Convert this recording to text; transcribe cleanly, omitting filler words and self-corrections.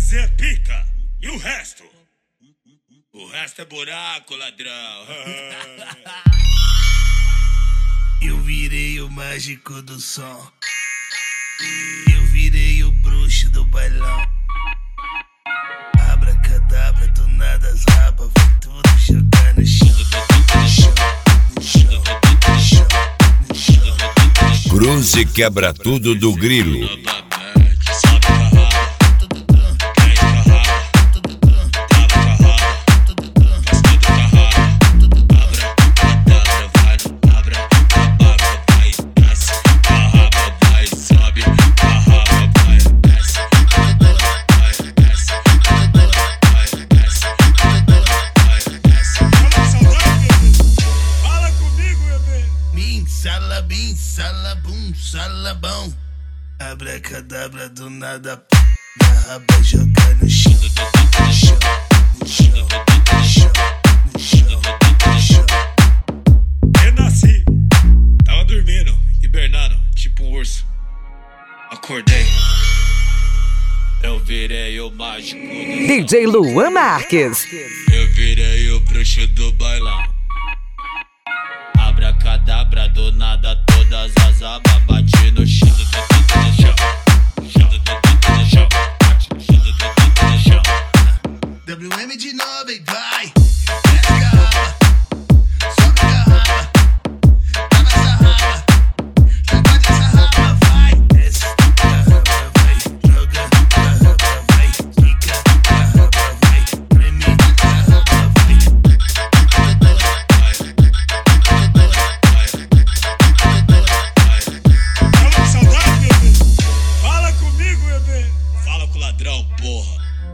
Zé pica. E o resto? O resto é buraco, ladrão. Eu virei o mágico do som. Eu virei o bruxo do bailão. Abracadabra, do nada as rabas, vai tudo jogar no chão. Cruze quebra tudo do Grilo. Salabim, salabum, salabão. Abracadabra, do nada na raba jogar no chão. Renasci, tava dormindo, hibernando, tipo um urso. Acordei, eu virei o mágico do DJ Luan Marques. Eu virei o bruxo do bailão. Abracadabra, do nada todas as abas bate.